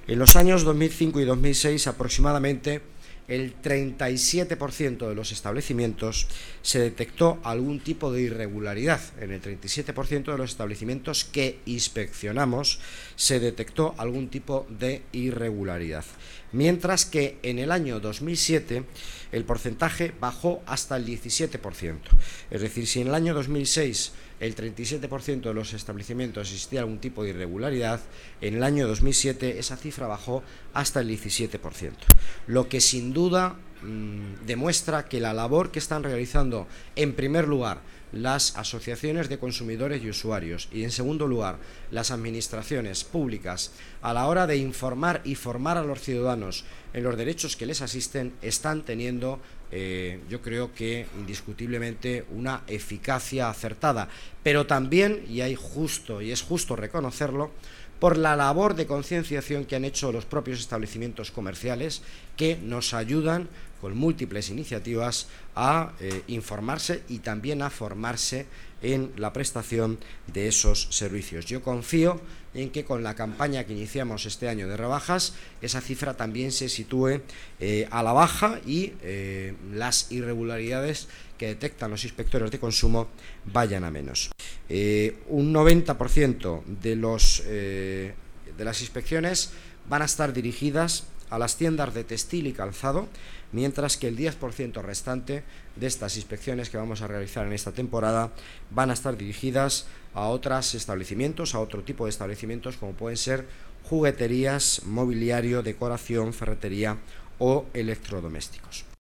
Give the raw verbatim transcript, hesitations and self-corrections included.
En los años dos mil cinco y dos mil seis aproximadamente el treinta y siete por ciento de los establecimientos se detectó algún tipo de irregularidad. En el treinta y siete por ciento de los establecimientos que inspeccionamos se detectó algún tipo de irregularidad. Mientras que en el año dos mil siete el porcentaje bajó hasta el diecisiete por ciento. Es decir, si en el año dos mil seis el treinta y siete por ciento de los establecimientos existía algún tipo de irregularidad, en el año dos mil siete esa cifra bajó hasta el diecisiete por ciento. Lo que sin duda mmm, demuestra que la labor que están realizando, en primer lugar, las asociaciones de consumidores y usuarios y, en segundo lugar, las administraciones públicas a la hora de informar y formar a los ciudadanos en los derechos que les asisten, están teniendo, eh, yo creo que indiscutiblemente, una eficacia acertada, pero también, y hay justo y es justo reconocerlo, por la labor de concienciación que han hecho los propios establecimientos comerciales, que nos ayudan con múltiples iniciativas a eh, informarse y también a formarse en la prestación de esos servicios. Yo confío en que con la campaña que iniciamos este año de rebajas, esa cifra también se sitúe eh, a la baja y eh, las irregularidades que detectan los inspectores de consumo vayan a menos. Eh, un noventa por ciento de, los, eh, de las inspecciones van a estar dirigidas a las tiendas de textil y calzado, mientras que el diez por ciento restante de estas inspecciones que vamos a realizar en esta temporada van a estar dirigidas a otros establecimientos, a otro tipo de establecimientos, como pueden ser jugueterías, mobiliario, decoración, ferretería o electrodomésticos.